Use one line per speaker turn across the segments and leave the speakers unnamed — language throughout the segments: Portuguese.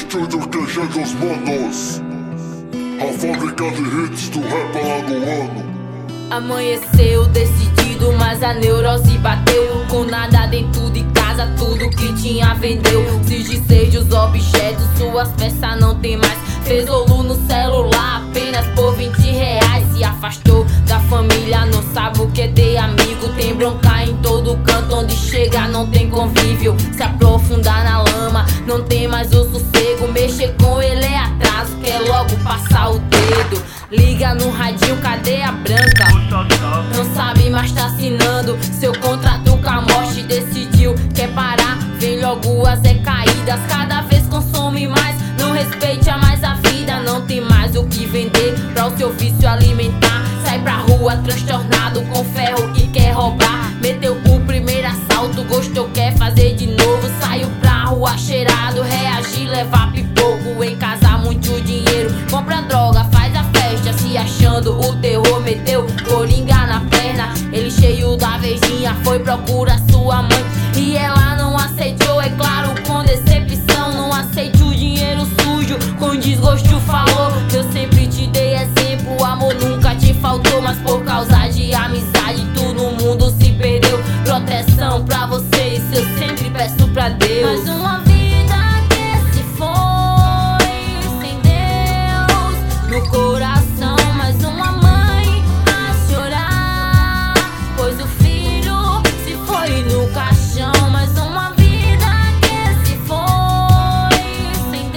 estúdio que chega os manos, a fábrica de hits do rap alagoano.
Amanheceu decidido, mas a neurose bateu. Com nada dentro de casa, tudo que tinha vendeu. Se desseja os objetos, suas peças não tem mais. Fez rolo no celular apenas por 20 reais. Se afastou da família, não sabe o que é ter amigo. Tem bronca em todo canto, onde chega não tem convívio. Se aprofundar na lama, não tem mais o sossego. Mexer com ele é atraso, quer logo passar o dedo. Liga no radinho, cadeia branca. Não sabe, mas tá assinando seu contrato com a morte. Decidiu, quer parar, vem logo as recaídas. Cada vez consome mais, não respeita mais a vida. Não tem mais o que vender pra o seu vício alimentar. Sai pra rua transtornado com ferro e quer roubar. Meteu o primeiro assalto, gostou, quer fazer de novo. Saiu pra rua cheirado, reagir, levar pipoco. Em casa muito dinheiro, compra droga, faz a festa, se achando o terror. Meteu coringa na perna, ele cheio da vejinha. Foi procurar sua mãe e ela não aceitou. É claro, com decepção, não aceite o dinheiro sujo. Com desgosto falou, eu sempre te dei exemplo. O amor nunca te faltou, mas por causa de amizade tudo no mundo se perdeu. Proteção pra vocês, eu sempre peço pra Deus. Mais uma vida que se foi sem Deus no coração. Mais uma mãe a chorar, pois o filho se foi no caixão. Mais uma vida que se foi sem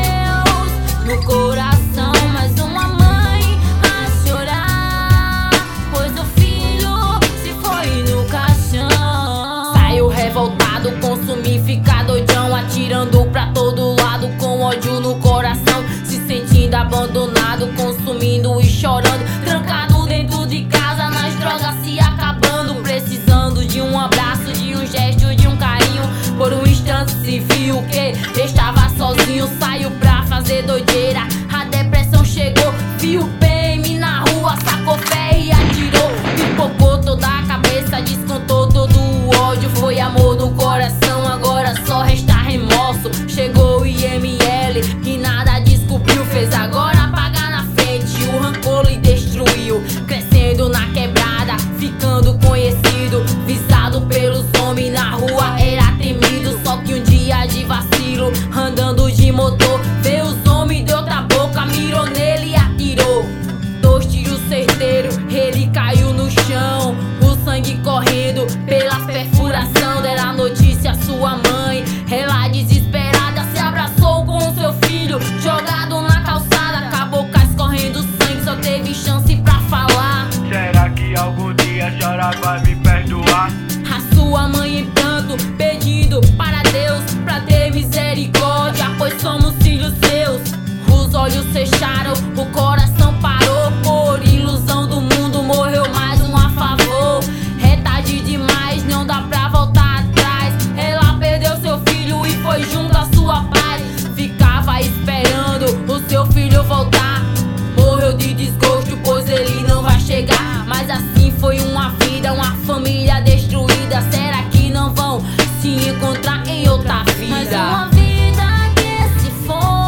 Deus no coração. Mais uma mãe a chorar, pois o filho se foi no caixão. Saiu revoltado, consumir, fica doidão, atirando pra todo lado com ódio no coração. Se sentindo abandonado, consumindo e chorando. Trancado dentro de casa, nas drogas se acabando. Precisando de um abraço, de um gesto, de um carinho. Por um instante se viu que estava sozinho. Saiu pra fazer doideira, a depressão chegou. Viu o PM na rua, sacou ferro e atirou. Pipocou toda a cabeça, descontou todo o ódio. Foi amor no coração, agora só resta remorso. Chegou o IML, que nada descobriu. Fez agora apagar na frente, o rancor lhe destruiu. Crescendo na quebrada, ficando conhecido. Visado pelos homens na rua, era temido. Só que um dia de vacilo, andando de motor, vê os homens de outra boca, mirou nele e atirou. 2 tiros certeiros, ele caiu no chão. O sangue correndo pela perfuração. Deram a notícia à sua mãe, ela desesperada se abraçou com o seu filho, jogado na calçada, cabocla escorrendo sangue, só teve chance pra falar.
Será que algum dia a senhora vai me perdoar?
A sua mãe em pranto, pedindo para Deus pra ter misericórdia, pois somos filhos seus. Os olhos fecharam, o coração parou. Por ilusão do mundo morreu mais um a favor. É tarde demais, não dá pra voltar atrás. Ela perdeu seu filho e foi junto à sua paz. Ficava esperando o seu filho voltar. Morreu de desgosto, pois ele não vai chegar. Mas assim foi uma vida, uma família destruída. Será que não vão se encontrar em outra vida? Mais uma vida que se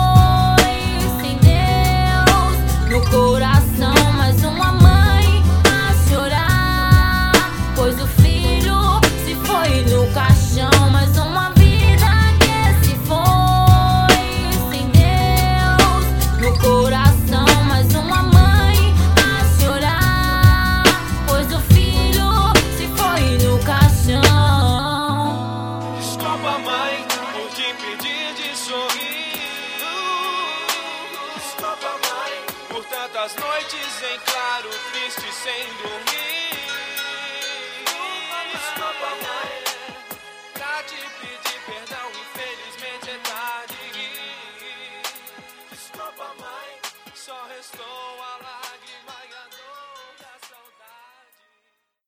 foi sem Deus no coração. Mais uma mãe a chorar, pois o filho se foi no caixão. Mais uma vida que se foi sem Deus no coração. Mais uma mãe a chorar, pois o filho se foi no caixão.
Desculpa, mãe, por te impedir de sorrir. Desculpa, mãe, por tantas noites em claro, triste sem dormir. Desculpa, mãe, pra te pedir.